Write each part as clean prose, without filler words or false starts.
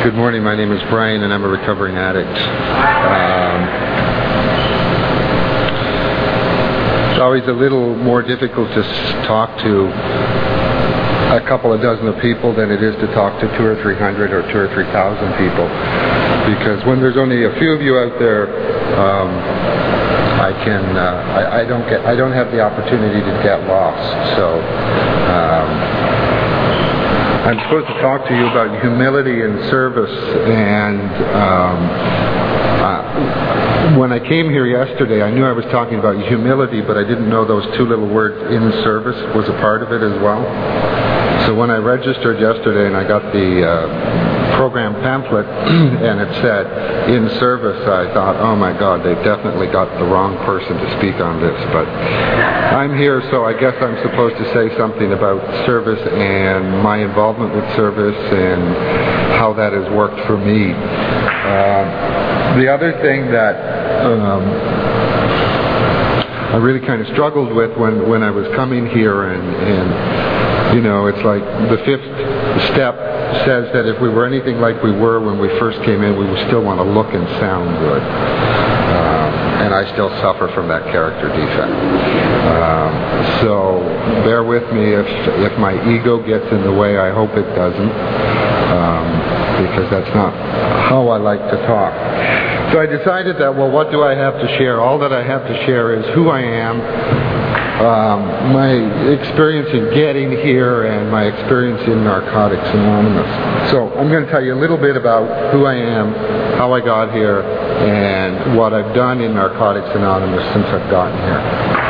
Good morning, my name is Brian and I'm a recovering addict. It's always a little more difficult to talk to a couple of dozen of people than it is to talk to 200 or 300 or 2,000 or 3,000 people. Because when there's only a few of you out there, I don't have the opportunity to get lost. So I'm supposed to talk to you about humility and service, and when I came here yesterday, I knew I was talking about humility, but I didn't know those two little words, in service, was a part of it as well. So when I registered yesterday and I got the program pamphlet and it said in service, I thought, oh my God, they've definitely got the wrong person to speak on this. But I'm here, so I guess I'm supposed to say something about service and my involvement with service and how that has worked for me. The other thing that I really kind of struggled with when I was coming here, and you know, it's like the fifth step says that if we were anything like we were when we first came in, we would still want to look and sound good. And I still suffer from that character defect. So bear with me if my ego gets in the way. I hope it doesn't, because that's not how I like to talk. So I decided that, well, what do I have to share? All that I have to share is who I am, my experience in getting here, and my experience in Narcotics Anonymous. So I'm going to tell you a little bit about who I am, how I got here, and what I've done in Narcotics Anonymous since I've gotten here.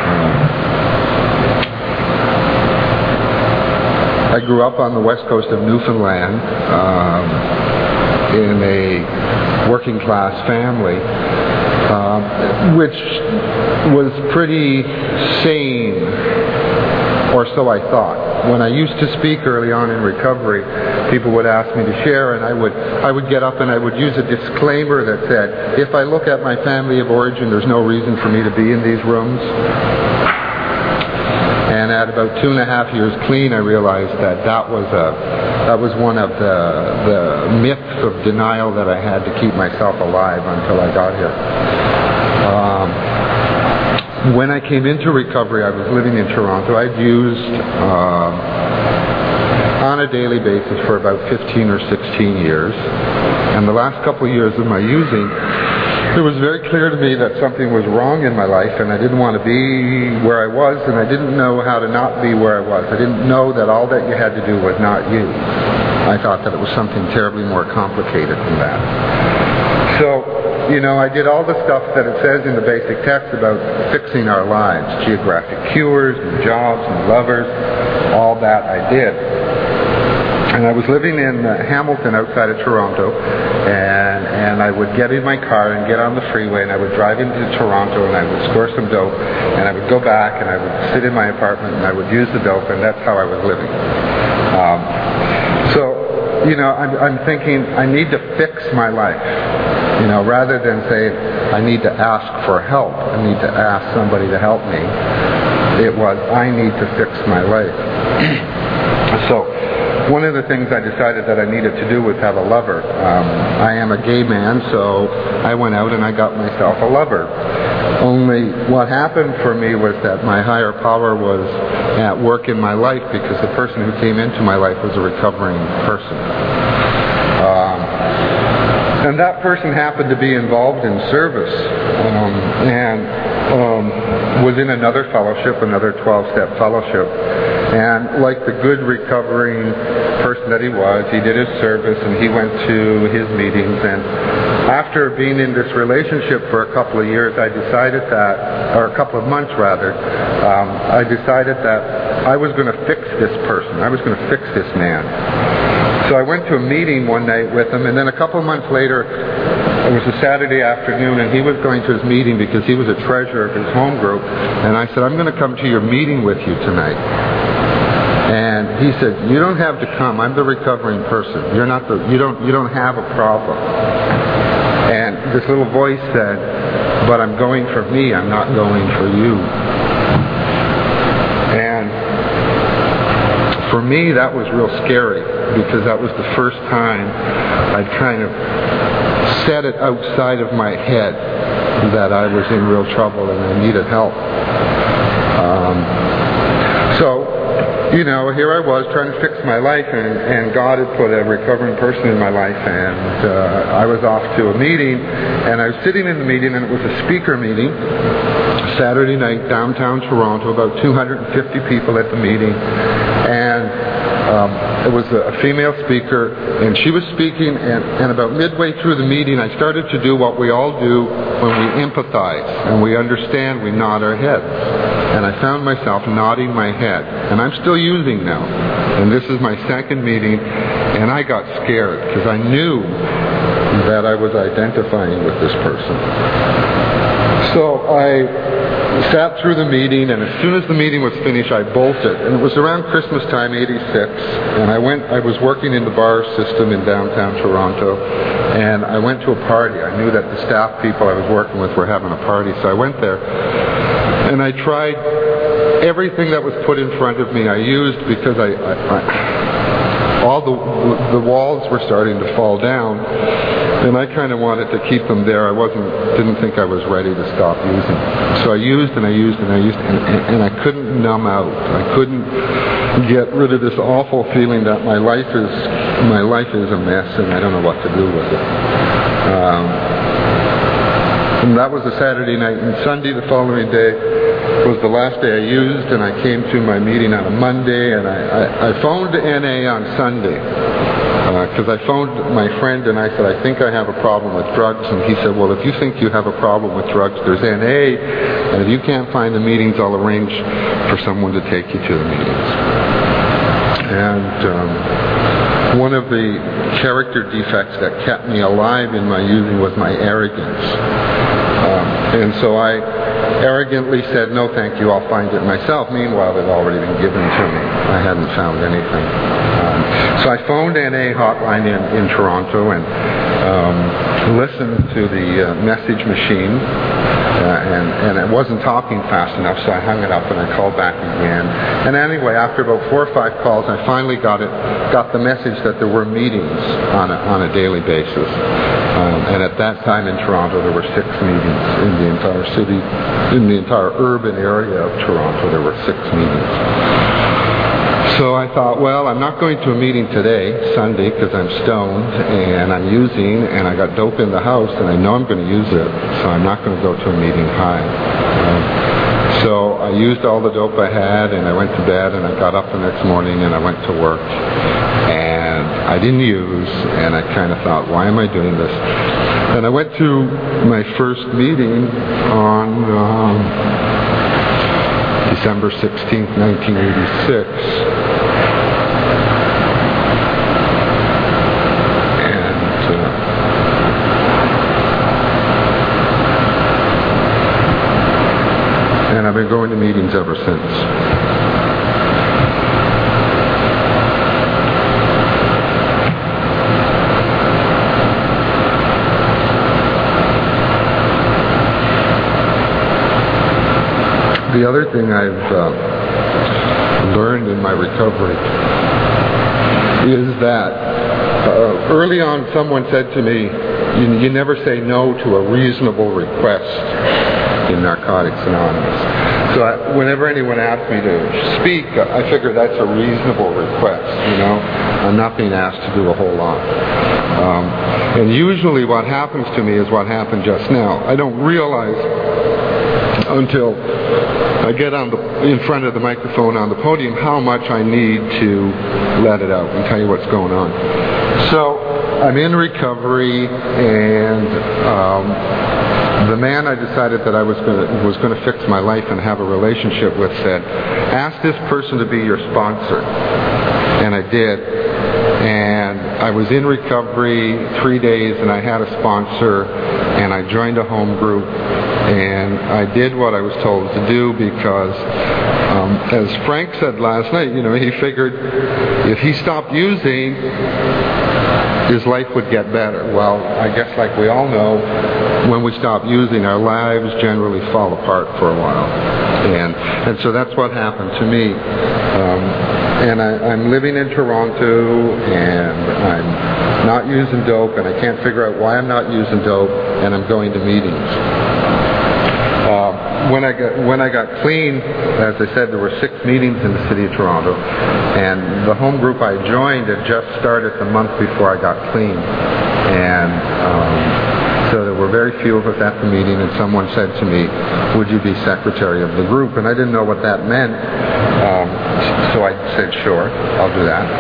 I grew up on the west coast of Newfoundland in a working class family, which was pretty sane, or so I thought. When I used to speak early on in recovery, people would ask me to share, and I would get up and I would use a disclaimer that said, if I look at my family of origin, there's no reason for me to be in these rooms. And at about 2.5 years clean, I realized that was one of the myths of denial that I had to keep myself alive until I got here. When I came into recovery, I was living in Toronto. I'd used on a daily basis for about 15 or 16 years. And the last couple of years of my using, it was very clear to me that something was wrong in my life, and I didn't want to be where I was, and I didn't know how to not be where I was. I didn't know that all that you had to do was not you. I thought that it was something terribly more complicated than that. So, you know, I did all the stuff that it says in the basic text about fixing our lives, geographic cures, and jobs, and lovers, all that I did. And I was living in Hamilton outside of Toronto, and I would get in my car and get on the freeway, and I would drive into Toronto, and I would score some dope, and I would go back, and I would sit in my apartment, and I would use the dope, and that's how I was living. So, you know, I'm thinking I need to fix my life. You know, rather than say, I need to ask for help, I need to ask somebody to help me, it was, I need to fix my life. So, one of the things I decided that I needed to do was have a lover. I am a gay man, so I went out and I got myself a lover. Only what happened for me was that my higher power was at work in my life, because the person who came into my life was a recovering person. And that person happened to be involved in service, and was in another fellowship, another 12-step fellowship. And like the good recovering person that he was, he did his service and he went to his meetings. And after being in this relationship for a couple of years, I decided that, or a couple of months rather, I decided that I was going to fix this person. I was going to fix this man. So I went to a meeting one night with him, and then a couple of months later, it was a Saturday afternoon, and he was going to his meeting because he was a treasurer of his home group. And I said, I'm going to come to your meeting with you tonight. And he said, you don't have to come. I'm the recovering person. You're not you don't have a problem. And this little voice said, but I'm going for me. I'm not going for you. And for for me, that was real scary, because that was the first time I'd kind of set it outside of my head that I was in real trouble and I needed help. Here I was trying to fix my life, and God had put a recovering person in my life, and I was off to a meeting, and I was sitting in the meeting, and it was a speaker meeting, Saturday night, downtown Toronto, about 250 people at the meeting, and it was a female speaker, and she was speaking, and about midway through the meeting, I started to do what we all do when we empathize and we understand. We nod our heads, and I found myself nodding my head, and I'm still using now, and this is my second meeting, and I got scared because I knew that I was identifying with this person. So I sat through the meeting, and as soon as the meeting was finished, I bolted. And it was around Christmas time, '86, and I was working in the bar system in downtown Toronto, and I went to a party. I knew that the staff people I was working with were having a party, so I went there, and I tried everything that was put in front of me. I used, because all the walls were starting to fall down, and I kind of wanted to keep them there. Didn't think I was ready to stop using. So I used and I used and I used, and I couldn't numb out. I couldn't get rid of this awful feeling that my life is a mess and I don't know what to do with it. And that was a Saturday night, and Sunday, the following day, was the last day I used, and I came to my meeting on a Monday, and I phoned NA on Sunday, because I phoned my friend and I said, I think I have a problem with drugs, and he said, well, if you think you have a problem with drugs, there's NA, and if you can't find the meetings, I'll arrange for someone to take you to the meetings. And one of the character defects that kept me alive in my using was my arrogance. And so I arrogantly said, no thank you, I'll find it myself. Meanwhile, it had already been given to me. I hadn't found anything. So I phoned NA hotline in Toronto and listened to the message machine, and it wasn't talking fast enough, so I hung it up and I called back again. And anyway, after about 4 or 5 calls, I finally got the message that there were meetings on a daily basis. And at that time in Toronto, there were 6 meetings in the entire city, in the entire urban area of Toronto. There were 6 meetings. So I thought, well, I'm not going to a meeting today, Sunday, because I'm stoned and I'm using, and I got dope in the house, and I know I'm going to use it, so I'm not going to go to a meeting high. So I used all the dope I had, and I went to bed, and I got up the next morning, and I went to work. And I didn't use, and I kind of thought, why am I doing this? And I went to my first meeting on December 16th, 1986. And I've been going to meetings ever since. The other thing I've learned in my recovery is that early on someone said to me, you never say no to a reasonable request in Narcotics Anonymous. So whenever anyone asks me to speak, I figure that's a reasonable request, I'm not being asked to do a whole lot. And usually what happens to me is what happened just now. I don't realize until I get in front of the microphone on the podium how much I need to let it out and tell you what's going on. So I'm in recovery, and the man I decided that I was going to fix my life and have a relationship with said, ask this person to be your sponsor. And I did. And I was in recovery 3 days, and I had a sponsor, and I joined a home group, and I did what I was told to do because, as Frank said last night, he figured if he stopped using, his life would get better. Well, I guess like we all know, when we stop using, our lives generally fall apart for a while. And so that's what happened to me. and I'm living in Toronto, and I'm not using dope, and I can't figure out why I'm not using dope, and I'm going to meetings. When I got clean, as I said, there were 6 meetings in the city of Toronto, and the home group I joined had just started the month before I got clean, and so there were very few of us at the meeting, and someone said to me, "Would you be secretary of the group?" And I didn't know what that meant, so I said, "Sure, I'll do that."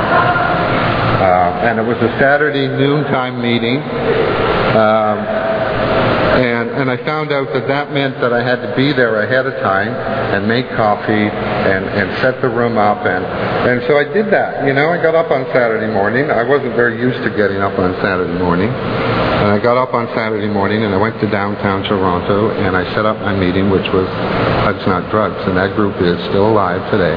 And it was a Saturday noontime meeting. And I found out that meant that I had to be there ahead of time and make coffee and set the room up. And so I did that. I got up on Saturday morning. I wasn't very used to getting up on Saturday morning. And I got up on Saturday morning and I went to downtown Toronto and I set up my meeting, which was Hugs Not Drugs. And that group is still alive today.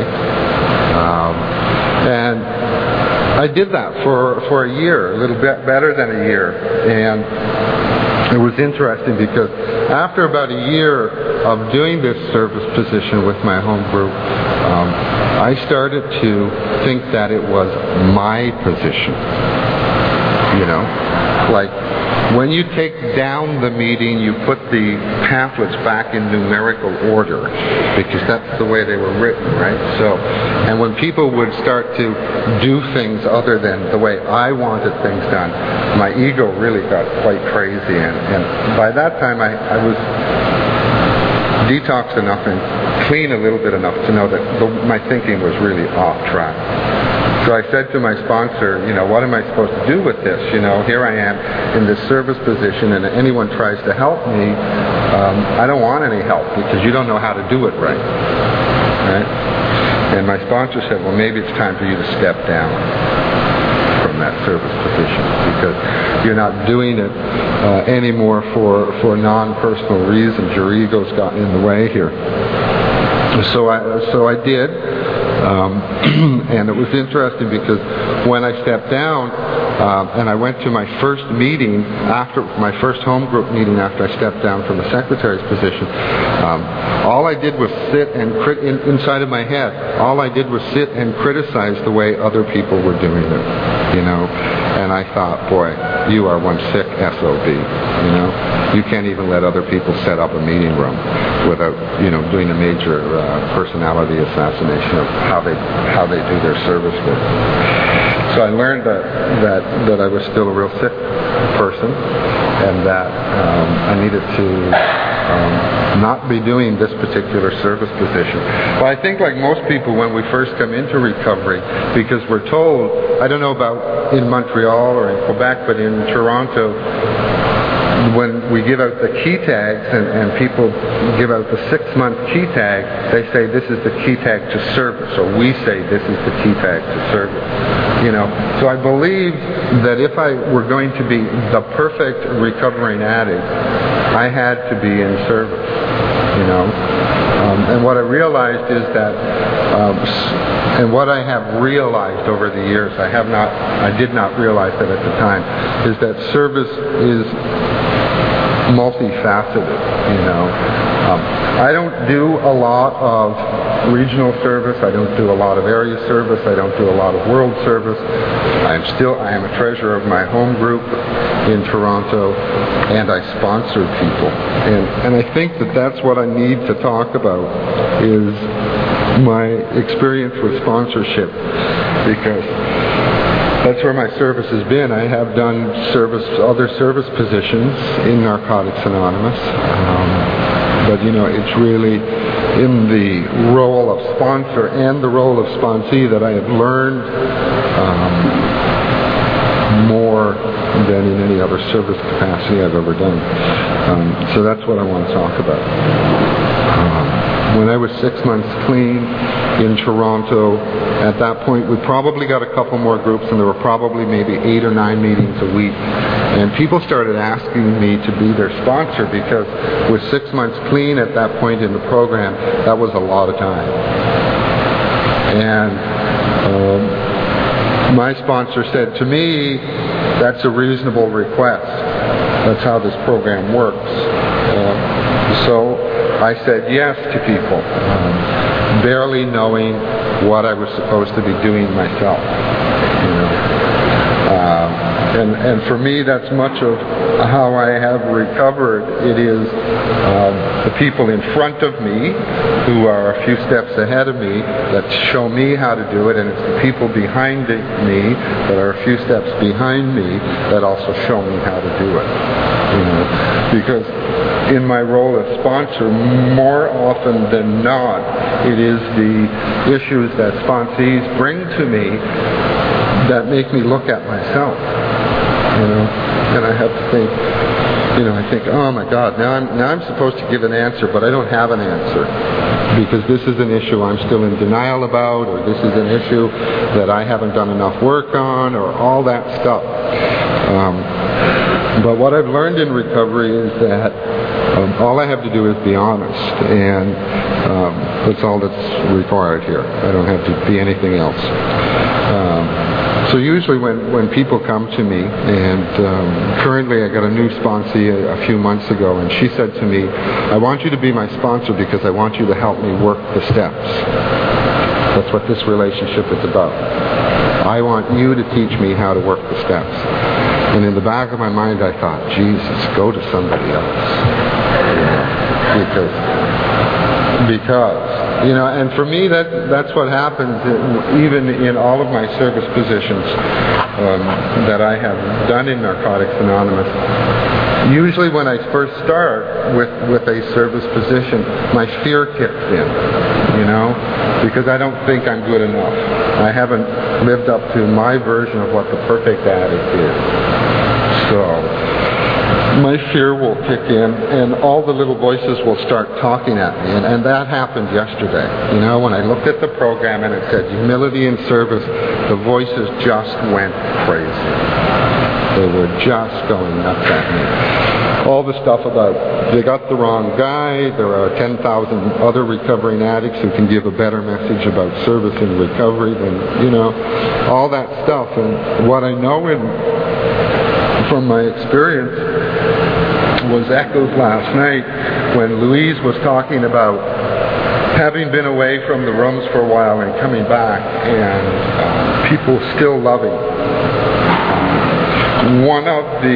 And I did that for a year, a little bit better than a year. And it was interesting because after about a year of doing this service position with my home group, I started to think that it was my position. Like when you take down the meeting, you put the pamphlets back in numerical order because that's the way they were written, right? So, and when people would start to do things other than the way I wanted things done, my ego really got quite crazy, and by that time I was detoxed enough and clean a little bit enough to know that my thinking was really off track. So I said to my sponsor, what am I supposed to do with this? Here I am in this service position, and anyone tries to help me, I don't want any help because you don't know how to do it right? And my sponsor said, well, maybe it's time for you to step down from that service position because you're not doing it anymore for non-personal reasons. Your ego's gotten in the way here. So I did. And it was interesting because when I stepped down and I went to my first meeting after my first home group meeting after I stepped down from the secretary's position, all I did was sit and inside of my head, all I did was sit and criticize the way other people were doing it, and I thought, boy, you are one sick SOB, you can't even let other people set up a meeting room without, doing a major personality assassination of how they do their service work. So I learned that I was still a real sick person, and that I needed to not be doing this particular service position. But I think like most people when we first come into recovery, because we're told, I don't know about in Montreal or in Quebec, but in Toronto, when we give out the key tags and people give out the 6-month key tag, they say this is the key tag to service, or we say this is the key tag to service. So I believed that if I were going to be the perfect recovering addict, I had to be in service. And what I realized is that, and what I have realized over the years, I did not realize that at the time, is that service is multifaceted. I don't do a lot of regional service. I don't do a lot of area service. I don't do a lot of world service. I am a treasurer of my home group in Toronto, and I sponsor people. And I think that's what I need to talk about is my experience with sponsorship, because that's where my service has been. I have done other service positions in Narcotics Anonymous, but it's really in the role of sponsor and the role of sponsee that I have learned more than in any other service capacity I've ever done. So that's what I want to talk about. When I was 6 months clean in Toronto, at that point we probably got a couple more groups, and there were probably maybe 8 or 9 meetings a week. And people started asking me to be their sponsor because with 6 months clean at that point in the program, that was a lot of time. And my sponsor said to me, that's a reasonable request. That's how this program works. So I said yes to people, barely knowing what I was supposed to be doing myself. And for me, that's much of how I have recovered. It is the people in front of me who are a few steps ahead of me that show me how to do it, and it's the people behind me that are a few steps behind me that also show me how to do it. Because in my role as sponsor, more often than not, it is the issues that sponsees bring to me that make me look at myself. And I have to think, I think, oh my God, now I'm supposed to give an answer, but I don't have an answer because this is an issue I'm still in denial about, or this is an issue that I haven't done enough work on, or all that stuff. But what I've learned in recovery is that all I have to do is be honest, and that's all that's required here. I don't have to be anything else. So usually when people come to me, and currently I got a new sponsee a few months ago, and she said to me, I want you to be my sponsor because I want you to help me work the steps. That's what this relationship is about. I want you to teach me how to work the steps. And in the back of my mind I thought, Jesus, go to somebody else. Because and for me that's what happens even in all of my service positions that I have done in Narcotics Anonymous. Usually when I first start with a service position, my fear kicks in, because I don't think I'm good enough. I haven't lived up to my version of what the perfect addict is. So my fear will kick in, and all the little voices will start talking at me. And that happened yesterday. When I looked at the program and it said humility in service, the voices just went crazy. They were just going nuts at me. All the stuff about they got the wrong guy, there are 10,000 other recovering addicts who can give a better message about service and recovery than, all that stuff. And what I know from my experience was echoed last night when Louise was talking about having been away from the rooms for a while and coming back, and people still loving. One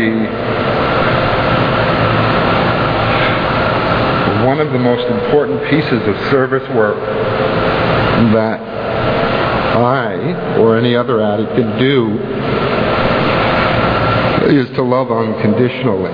of the most important pieces of service work that I or any other addict can do is to love unconditionally.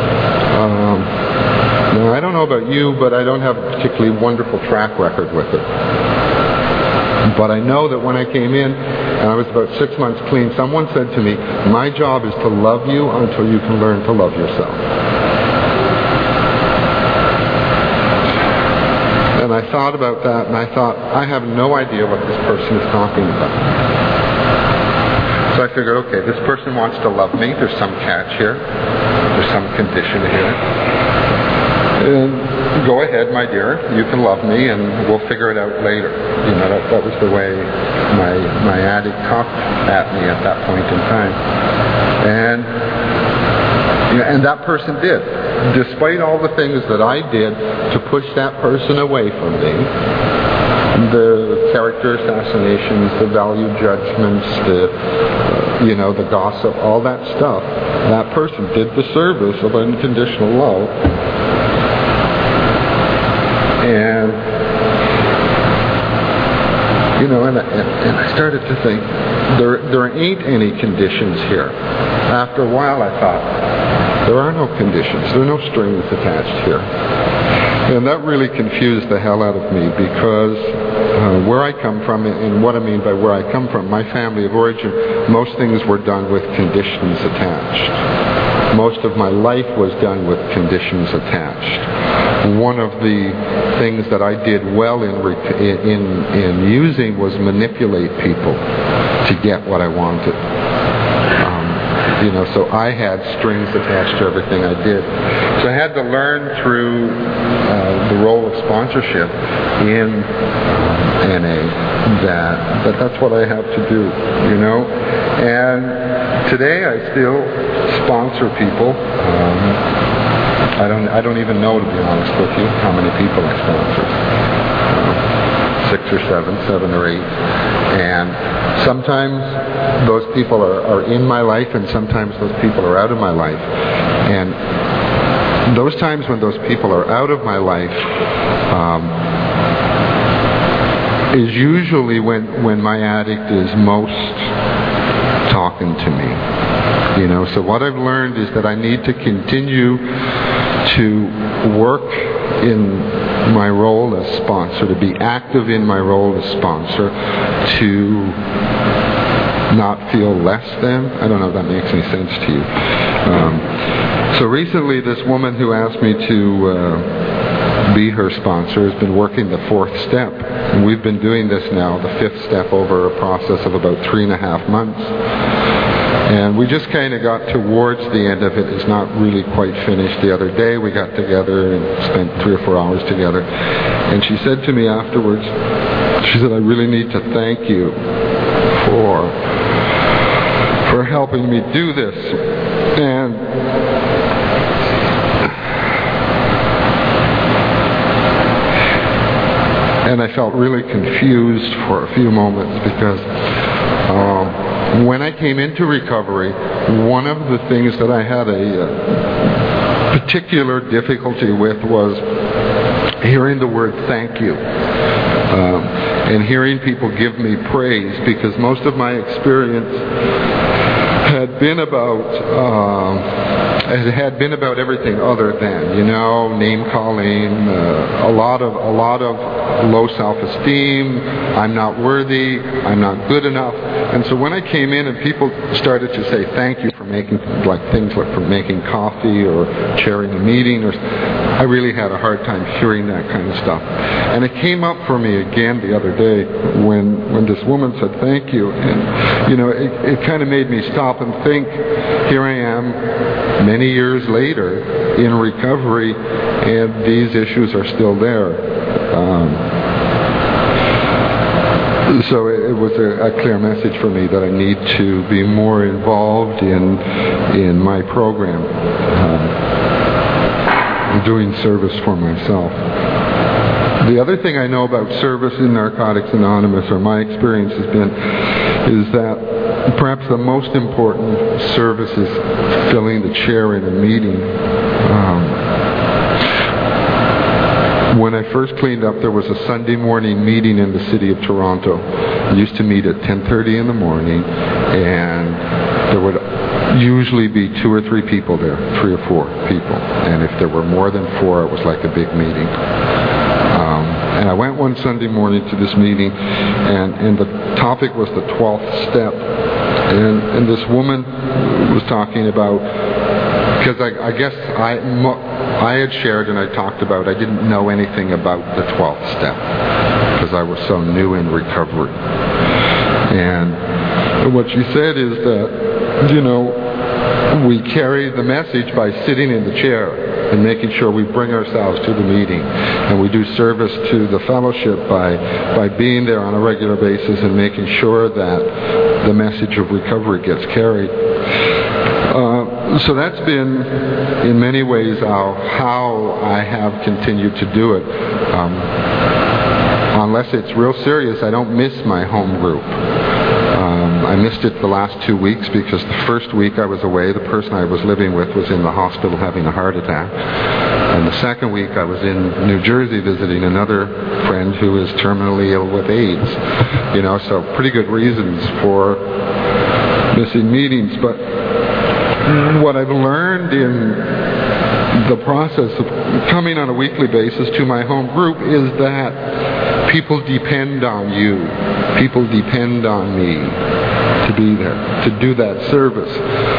Now, I don't know about you, but I don't have a particularly wonderful track record with it. But I know that when I came in, and I was about 6 months clean, someone said to me, my job is to love you until you can learn to love yourself. And I thought about that, and I thought, I have no idea what this person is talking about. So I figured, okay, this person wants to love me. There's some catch here. There's some condition here. And go ahead, my dear. You can love me, and we'll figure it out later. That was the way my addict talked at me at that point in time. And that person did. Despite all the things that I did to push that person away from me, the character assassinations, the value judgments, the gossip, all that stuff, that person did the service of unconditional love. And and I started to think, there ain't any conditions here. After a while I thought, there are no conditions. There are no strings attached here. And that really confused the hell out of me, because where I come from, and what I mean by where I come from, my family of origin, most things were done with conditions attached. Most of my life was done with conditions attached. One of the things that I did well in using was manipulate people to get what I wanted. So I had strings attached to everything I did. So I had to learn through the role of sponsorship in NA that that's what I have to do, And today I still sponsor people. I don't even know, to be honest with you, how many people I sponsor. 6 or 7 or 8. And sometimes those people are in my life, and sometimes those people are out of my life. And those times when those people are out of my life is usually when my addict is most talking to me. So what I've learned is that I need to continue to work in my role as sponsor, to be active in my role as sponsor, to not feel less than. I don't know if that makes any sense to you. So recently this woman who asked me to be her sponsor has been working the 4th step. And we've been doing this now, the 5th step, over a process of about 3.5 months. And we just kind of got towards the end of it. It's not really quite finished. The other day we got together and spent 3 or 4 hours together. And she said to me afterwards, she said, I really need to thank you for helping me do this. And I felt really confused for a few moments because when I came into recovery, one of the things that I had a particular difficulty with was hearing the word thank you. And hearing people give me praise, because most of my experience had been about everything other than, name calling, a lot of low self-esteem. I'm not worthy. I'm not good enough. And so when I came in and people started to say thank you for making things like for making coffee or chairing a meeting, I really had a hard time hearing that kind of stuff. And it came up for me again the other day when this woman said thank you, and it kind of made me stop and think. Here I am many years later in recovery, and these issues are still there. So it was a clear message for me that I need to be more involved in my program, doing service for myself. The other thing I know about service in Narcotics Anonymous, or my experience has been, is that perhaps the most important service is filling the chair in a meeting. When I first cleaned up, there was a Sunday morning meeting in the city of Toronto. We used to meet at 10:30 in the morning, and there would usually be 2 or 3 people there, 3 or 4 people. And if there were more than 4, it was like a big meeting. And I went one Sunday morning to this meeting, and the topic was the 12th step. And this woman was talking about, because I guess I had shared and I talked about, I didn't know anything about the 12th step because I was so new in recovery. And what she said is that, we carry the message by sitting in the chair and making sure we bring ourselves to the meeting. And we do service to the fellowship by being there on a regular basis and making sure that the message of recovery gets carried. So that's been, in many ways, how I have continued to do it. Unless it's real serious, I don't miss my home group. I missed it the last 2 weeks because the first week I was away, the person I was living with was in the hospital having a heart attack. And the second week I was in New Jersey visiting another friend who is terminally ill with AIDS. So pretty good reasons for missing meetings. But what I've learned in the process of coming on a weekly basis to my home group is that people depend on you. People depend on me to be there, to do that service.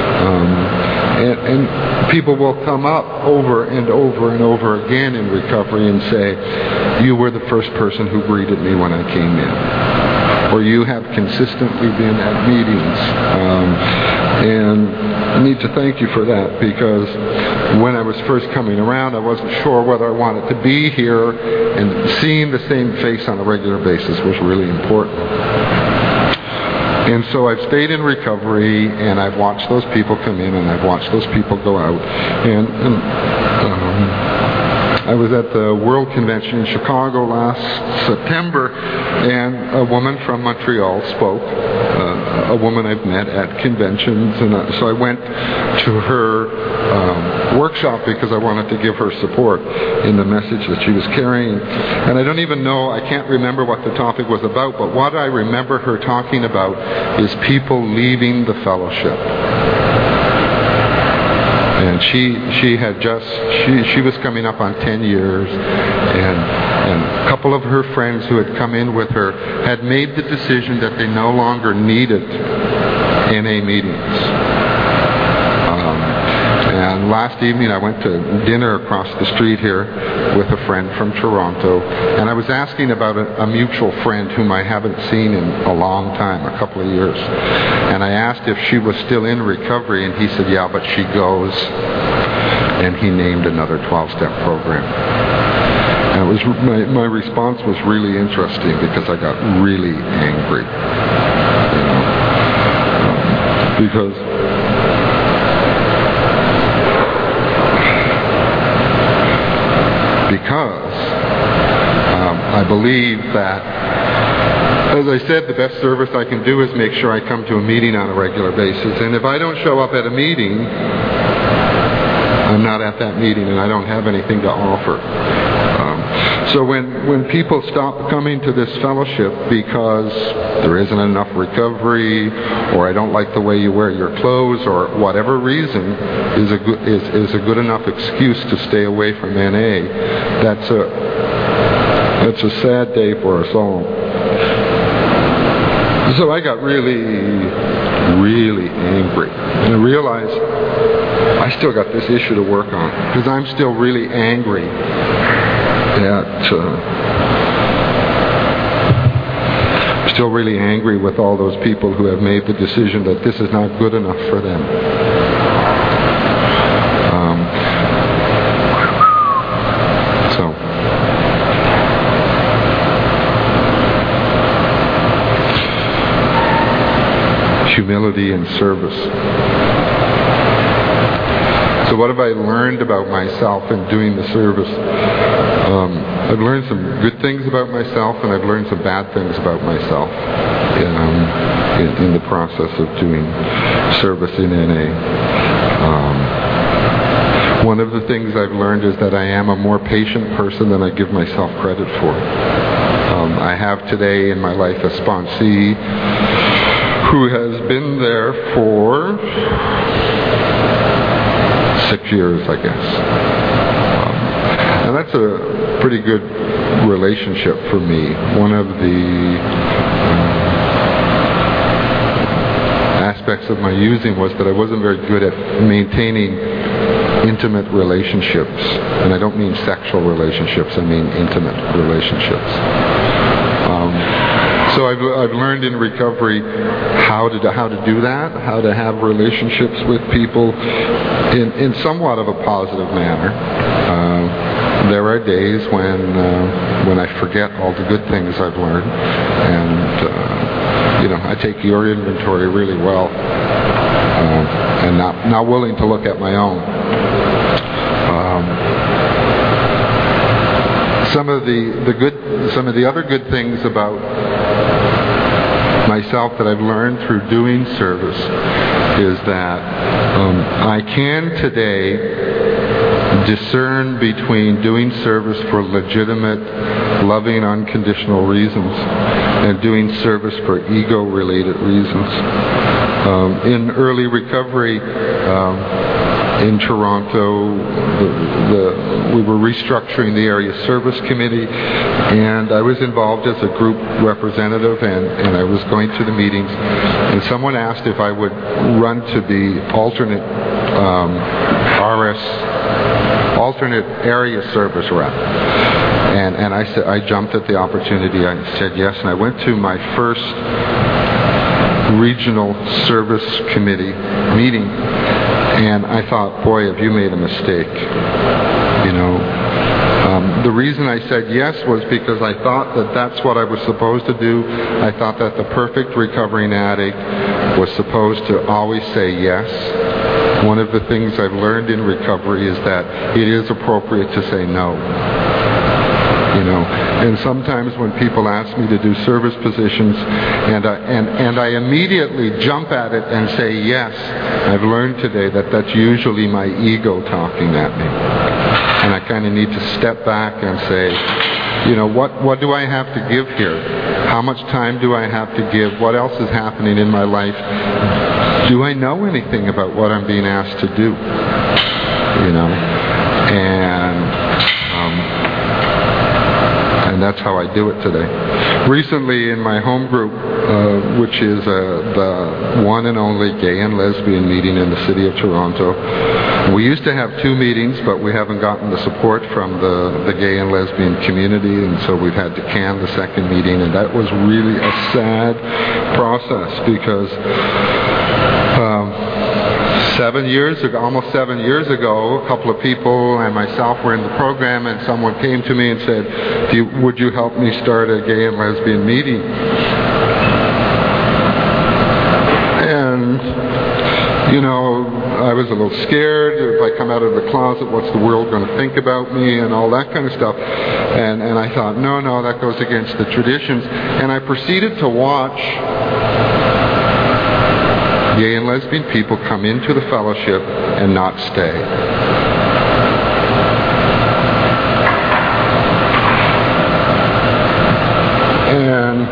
And people will come up over and over and over again in recovery and say, you were the first person who greeted me when I came in. Or you have consistently been at meetings. And I need to thank you for that, because when I was first coming around, I wasn't sure whether I wanted to be here, and seeing the same face on a regular basis was really important. And so I've stayed in recovery, and I've watched those people come in, and I've watched those people go out. And I was at the World Convention in Chicago last September, and a woman from Montreal spoke, a woman I've met at conventions, and so I went to her workshop because I wanted to give her support in the message that she was carrying. And I don't even know, I can't remember what the topic was about, but what I remember her talking about is people leaving the fellowship. And she was coming up on 10 years, and a couple of her friends who had come in with her had made the decision that they no longer needed NA meetings. And last evening I went to dinner across the street here with a friend from Toronto, and I was asking about a mutual friend whom I haven't seen in a long time, a couple of years. And I asked if she was still in recovery, and he said, yeah, but she goes. And he named another 12-step program. And it was my response was really interesting because I got really angry. Because I believe that, as I said, the best service I can do is make sure I come to a meeting on a regular basis. And if I don't show up at a meeting, I'm not at that meeting and I don't have anything to offer. So when people stop coming to this fellowship because there isn't enough recovery, or I don't like the way you wear your clothes, or whatever reason is a good enough excuse to stay away from NA, that's a sad day for us all. So I got really, really angry, and I realized I still got this issue to work on, because I'm still really angry still really angry with all those people who have made the decision that this is not good enough for them. Humility and service. So what have I learned about myself in doing the service? I've learned some good things about myself, and I've learned some bad things about myself in the process of doing service in NA. One of the things I've learned is that I am a more patient person than I give myself credit for. I have today in my life a sponsee who has been there for 6 years, I guess. And that's a pretty good relationship for me. One of the aspects of my using was that I wasn't very good at maintaining intimate relationships. And I don't mean sexual relationships, I mean intimate relationships. So I've learned in recovery how to do that, how to have relationships with people in somewhat of a positive manner. There are days when I forget all the good things I've learned, and I take your inventory really well, and not willing to look at my own. Some of the other good things about myself that I've learned through doing service is that I can today discern between doing service for legitimate, loving, unconditional reasons and doing service for ego-related reasons. In early recovery in Toronto, we were restructuring the area service committee, and I was involved as a group representative, and I was going to the meetings, and someone asked if I would run to the alternate area service rep. And I said, I jumped at the opportunity. I said yes, and I went to my first regional service committee meeting, and I thought, boy, have you made a mistake. The reason I said yes was because I thought that that's what I was supposed to do. I thought that the perfect recovering addict was supposed to always say yes. One of the things I've learned in recovery is that it is appropriate to say no. And sometimes when people ask me to do service positions and I immediately jump at it and say yes, I've learned today that that's usually my ego talking at me. And I kind of need to step back and say, what do I have to give here? How much time do I have to give? What else is happening in my life? Do I know anything about what I'm being asked to do? And that's how I do it today. Recently in my home group, which is the one and only gay and lesbian meeting in the city of Toronto, we used to have 2 meetings, but we haven't gotten the support from the gay and lesbian community, and so we've had to can the second meeting, and that was really a sad process because almost 7 years ago, a couple of people and myself were in the program, and someone came to me and said, would you help me start a gay and lesbian meeting? And, I was a little scared. If I come out of the closet, what's the world going to think about me and all that kind of stuff. And I thought, no, that goes against the traditions. And I proceeded to watch gay and lesbian people come into the fellowship and not stay. And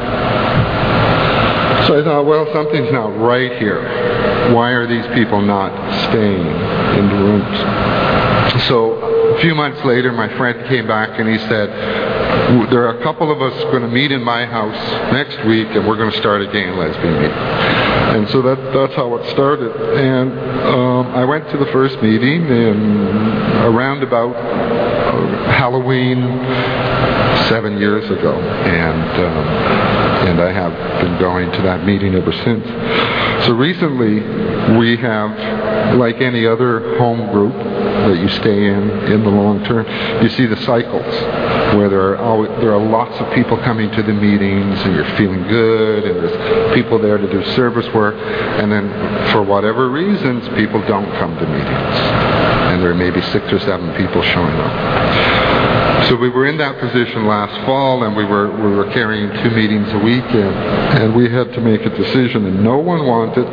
so I thought, well, something's not right here. Why are these people not staying in the rooms? So a few months later, my friend came back and he said, there are a couple of us going to meet in my house next week, and we're going to start a gay and lesbian meeting. And so that's how it started. And I went to the first meeting around about Halloween 7 years ago, and I have been going to that meeting ever since. So recently, we have, like any other home group that you stay in the long term, you see the cycles where there are lots of people coming to the meetings, and you're feeling good, and there's people there to do service work, and then for whatever reasons, people don't come to meetings, and there may be 6 or 7 people showing up. So we were in that position last fall, and we were carrying 2 meetings a week, and we had to make a decision, and no one wanted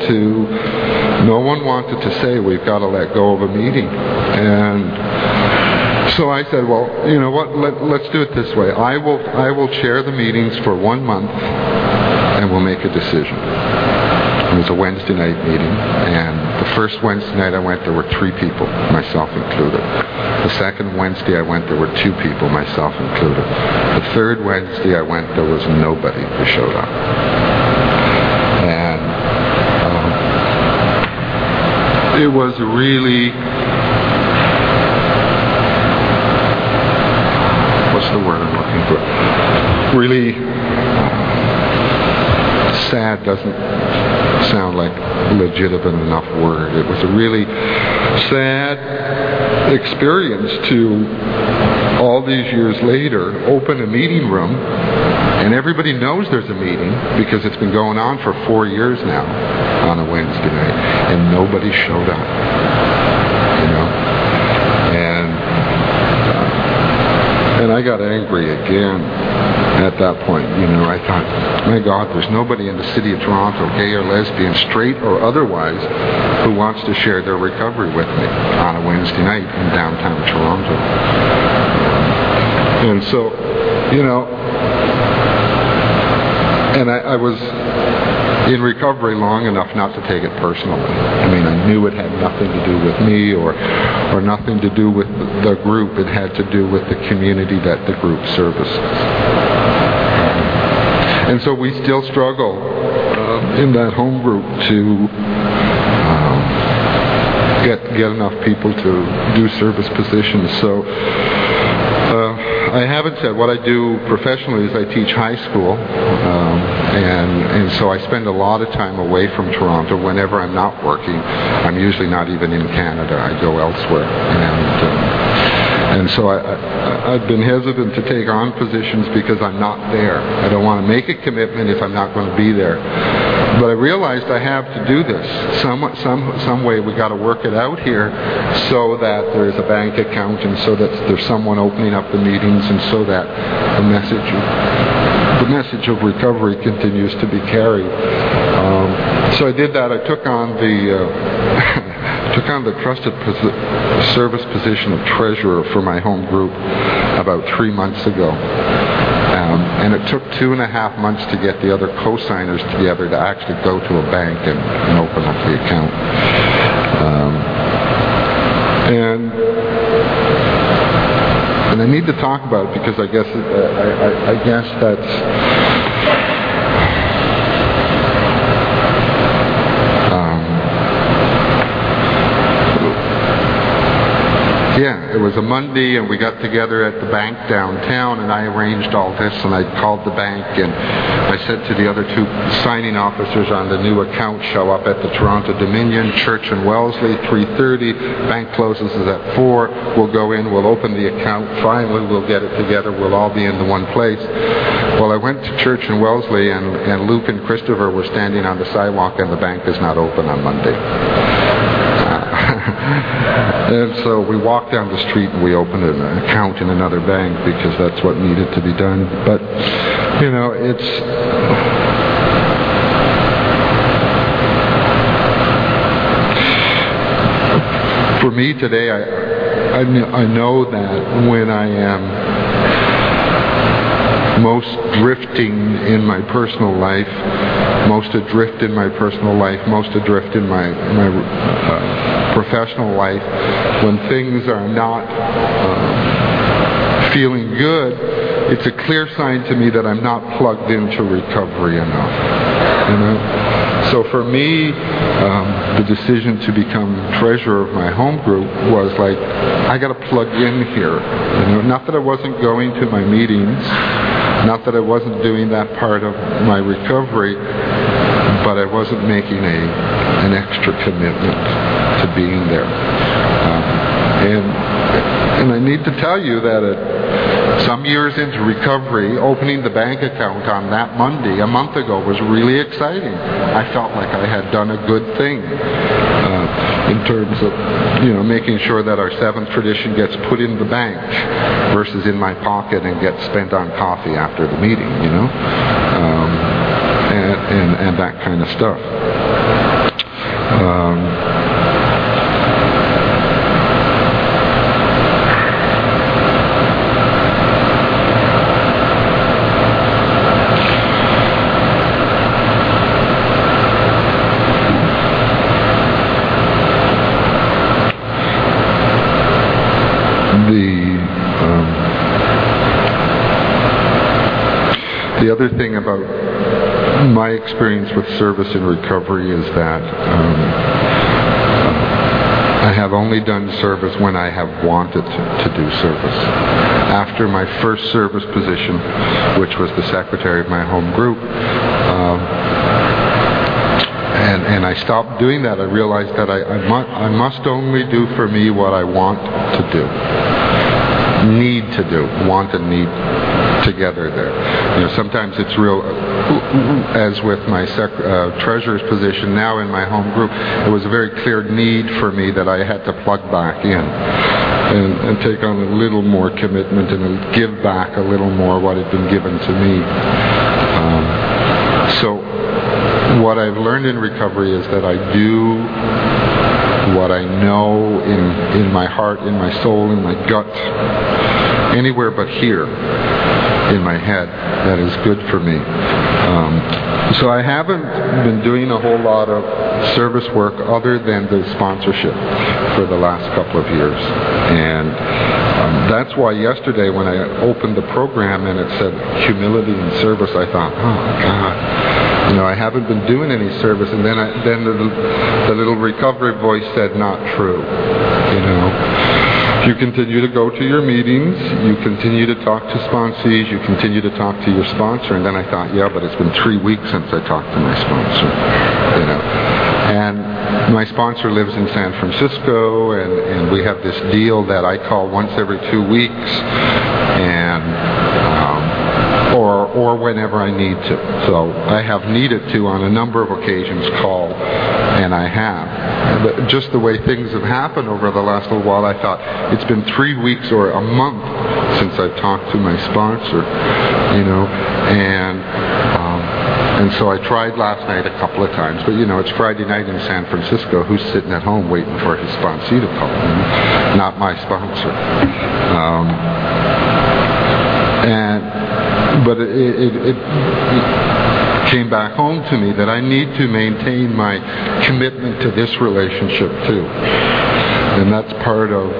to say we've got to let go of a meeting. And so I said, well, you know what? Let's do it this way. I will chair the meetings for 1 month, and we'll make a decision. It was a Wednesday night meeting, and the first Wednesday night I went, there were 3 people, myself included. The second Wednesday I went, there were 2 people, myself included. The third Wednesday I went, there was nobody who showed up. And it was really, what's the word I'm looking for? Really sad doesn't sound like a legitimate enough word. It was a really sad experience to, all these years later, open a meeting room, and everybody knows there's a meeting because it's been going on for 4 years now on a Wednesday night, and nobody showed up. And I got angry again at that point. I thought, my God, there's nobody in the city of Toronto, gay or lesbian, straight or otherwise, who wants to share their recovery with me on a Wednesday night in downtown Toronto. And so, and I was in recovery long enough not to take it personally. I knew it had nothing to do with me or nothing to do with the group. It had to do with the community that the group services. And so we still struggle in that home group to get enough people to do service positions. So I haven't said what I do professionally is I teach high school, and so I spend a lot of time away from Toronto. Whenever I'm not working, I'm usually not even in Canada. I go elsewhere, and so I've been hesitant to take on positions because I'm not there. I don't want to make a commitment if I'm not going to be there. But I realized I have to do this. Some way we got to work it out here so that there's a bank account and so that there's someone opening up the meetings and so that the message of recovery continues to be carried. So I did that. I took on the trusted service position of treasurer for my home group about 3 months ago. And it took 2.5 months to get the other co-signers together to actually go to a bank and open up the account. And I need to talk about it because I guess that's it was a Monday, and we got together at the bank downtown, and I arranged all this, and I called the bank, and I said to the other 2 signing officers on the new account, show up at the Toronto Dominion, Church and Wellesley, 3:30. Bank closes at 4. We'll go in, we'll open the account. Finally, we'll get it together. We'll all be in the one place. Well, I went to Church and Wellesley, and Luke and Christopher were standing on the sidewalk, and the bank is not open on Monday. And so we walked down the street and we opened an account in another bank because that's what needed to be done. But, it's... For me today, I know that when I am most drifting in my personal life, most adrift in my personal life, most adrift in my professional life, when things are not feeling good, it's a clear sign to me that I'm not plugged into recovery enough. So for me, the decision to become treasurer of my home group was like, I got to plug in here. Not that I wasn't going to my meetings, not that I wasn't doing that part of my recovery, but I wasn't making an extra commitment to being there. And I need to tell you that some years into recovery, opening the bank account on that Monday, a month ago, was really exciting. I felt like I had done a good thing in terms of, making sure that our 7th tradition gets put in the bank versus in my pocket and gets spent on coffee after the meeting, and that kind of stuff. The other thing about my experience with service and recovery is that I have only done service when I have wanted to do service. After my first service position, which was the secretary of my home group, and I stopped doing that, I realized that I must only do for me what I want to do. Need to do. Want and need together there. Sometimes it's real, as with my treasurer's position now in my home group, it was a very clear need for me that I had to plug back in and take on a little more commitment and give back a little more what had been given to me. So what I've learned in recovery is that I do what I know in my heart, in my soul, in my gut, anywhere but here in my head that is good for me. So I haven't been doing a whole lot of service work other than the sponsorship for the last couple of years. And that's why yesterday when I opened the program and it said humility and service, I thought, oh God, I haven't been doing any service. And then the little recovery voice said, not true. You continue to go to your meetings, you continue to talk to sponsees, you continue to talk to your sponsor. And then I thought, yeah, but it's been 3 weeks since I talked to my sponsor. And my sponsor lives in San Francisco, and we have this deal that I call once every 2 weeks, and or whenever I need to. So I have needed to, on a number of occasions, call, and I have. But just the way things have happened over the last little while, I thought, it's been 3 weeks or a month since I've talked to my sponsor, and so I tried last night a couple of times, but it's Friday night in San Francisco. Who's sitting at home waiting for his sponsee to call? Not my sponsor. But it came back home to me that I need to maintain my commitment to this relationship too, and that's part of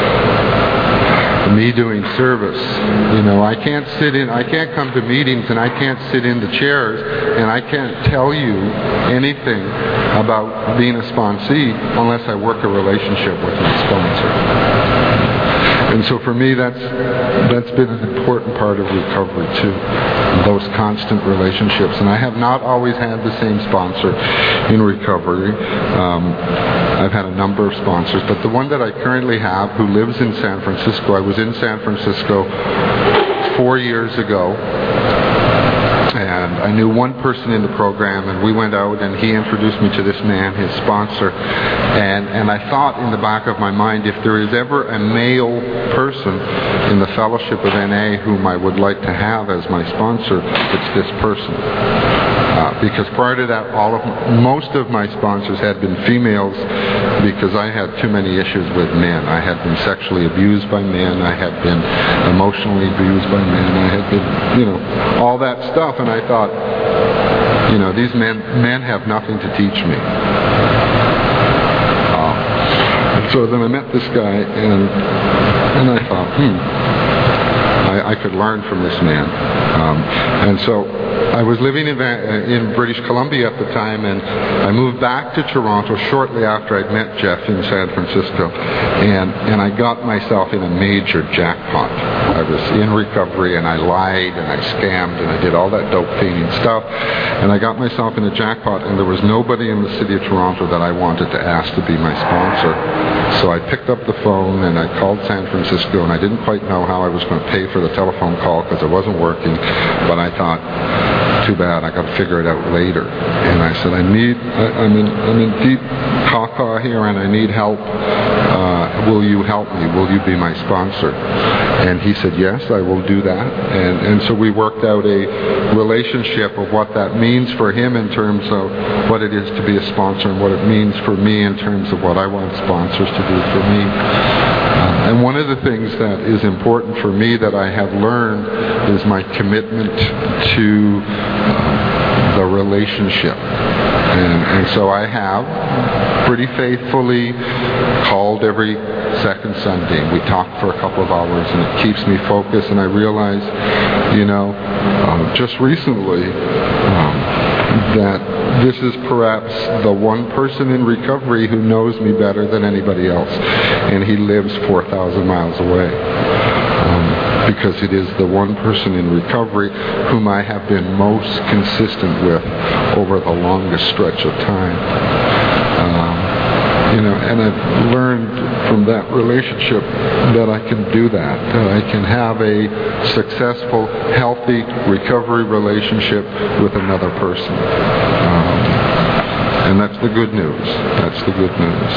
me doing service. I can't come to meetings and I can't sit in the chairs and I can't tell you anything about being a sponsee unless I work a relationship with my sponsor. And so for me, that's been an important part of recovery too, those constant relationships. And I have not always had the same sponsor in recovery. I've had a number of sponsors, but the one that I currently have, who lives in San Francisco, I was in San Francisco 4 years ago, and I knew one person in the program, and we went out and he introduced me to this man, his sponsor, and I thought in the back of my mind, if there is ever a male person in the Fellowship of NA whom I would like to have as my sponsor, it's this person. Because prior to that, most of my sponsors had been females, because I had too many issues with men. I had been sexually abused by men. I had been emotionally abused by men. I had been, all that stuff. And I thought, these men have nothing to teach me. So then I met this guy, and I thought, I could learn from this man. And so I was living in British Columbia at the time, and I moved back to Toronto shortly after I'd met Jeff in San Francisco, and I got myself in a major jackpot. I was in recovery, and I lied, and I scammed, and I did all that dope fiending stuff, and I got myself in a jackpot, and there was nobody in the city of Toronto that I wanted to ask to be my sponsor. So I picked up the phone, and I called San Francisco, and I didn't quite know how I was going to pay for the telephone call because it wasn't working, but I thought, too bad, I got to figure it out later. And I said, I'm in deep caca here, and I need help. Will you help me? Will you be my sponsor? And he said, yes, I will do that. And so we worked out a relationship of what that means for him in terms of what it is to be a sponsor, and what it means for me in terms of what I want sponsors to do for me. And one of the things that is important for me that I have learned is my commitment to the relationship. And so I have pretty faithfully called every second Sunday. We talk for a couple of hours, and it keeps me focused. And I realize, just recently, that this is perhaps the one person in recovery who knows me better than anybody else, and he lives 4,000 miles away, because it is the one person in recovery whom I have been most consistent with over the longest stretch of time. And I've learned from that relationship that I can do that I can have a successful, healthy recovery relationship with another person. And that's the good news. That's the good news.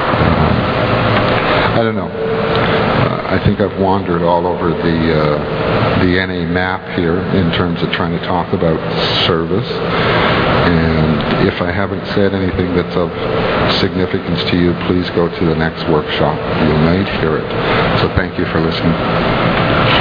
I don't know. I think I've wandered all over the NA map here in terms of trying to talk about service. And if I haven't said anything that's of significance to you, please go to the next workshop. You might hear it. So thank you for listening.